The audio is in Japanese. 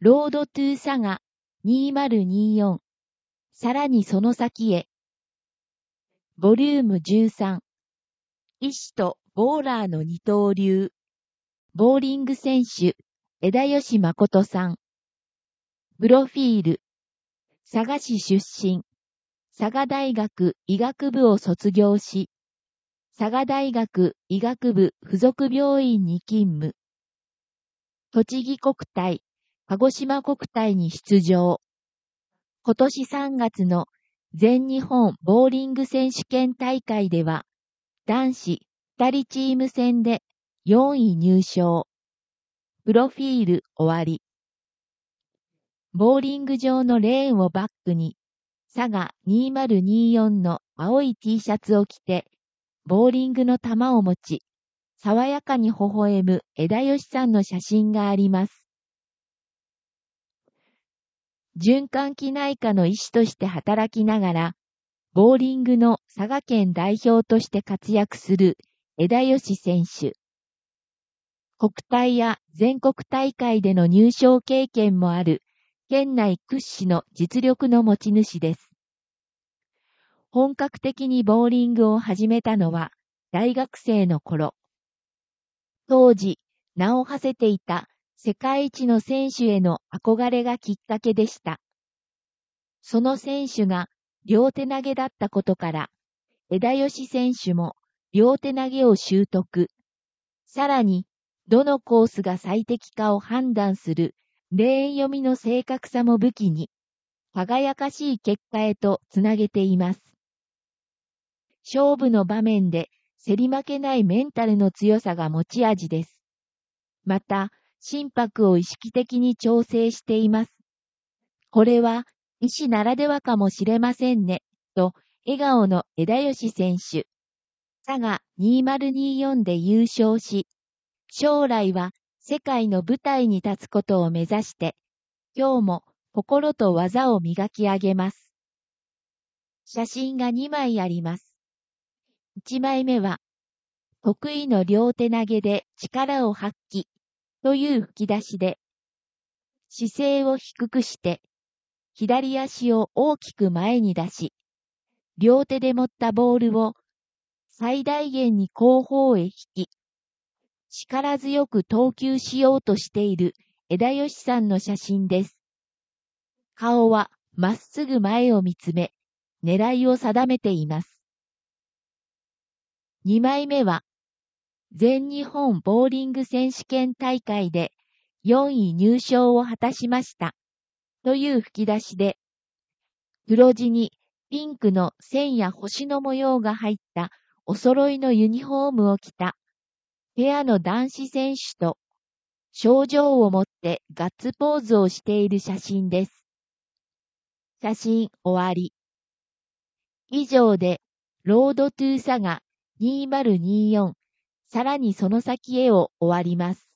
ロードトゥーサガ2024さらにその先へボリューム13医師とボーラーの二刀流ボーリング選手枝吉誠さんプロフィール佐賀市出身佐賀大学医学部を卒業し佐賀大学医学部附属病院に勤務栃木国体鹿児島国体に出場。今年3月の全日本ボーリング選手権大会では、男子2人チーム戦で4位入賞。プロフィール終わり。ボーリング場のレーンをバックに、佐賀2024の青い T シャツを着て、ボーリングの球を持ち、爽やかに微笑む枝吉さんの写真があります。循環器内科の医師として働きながら、ボーリングの佐賀県代表として活躍する枝吉選手。国体や全国大会での入賞経験もある県内屈指の実力の持ち主です。本格的にボーリングを始めたのは大学生の頃。当時、名を馳せていた世界一の選手への憧れがきっかけでした。その選手が両手投げだったことから、枝吉選手も両手投げを習得。さらに、どのコースが最適かを判断するレーン読みの正確さも武器に、輝かしい結果へとつなげています。勝負の場面で競り負けないメンタルの強さが持ち味です。また、心拍を意識的に調整しています。これは、医師ならではかもしれませんね、と、笑顔の枝吉選手。佐賀2024で優勝し、将来は世界の舞台に立つことを目指して、今日も心と技を磨き上げます。写真が2枚あります。1枚目は、得意の両手投げで力を発揮という吹き出しで、姿勢を低くして、左足を大きく前に出し、両手で持ったボールを最大限に後方へ引き、力強く投球しようとしている枝吉さんの写真です。顔はまっすぐ前を見つめ、狙いを定めています。2枚目は、全日本ボーリング選手権大会で4位入賞を果たしました。という吹き出しで、黒地にピンクの線や星の模様が入ったお揃いのユニフォームを着たペアの男子選手と賞状を持ってガッツポーズをしている写真です。写真終わり。以上でロードトゥーサガ2024さらにその先へを終わります。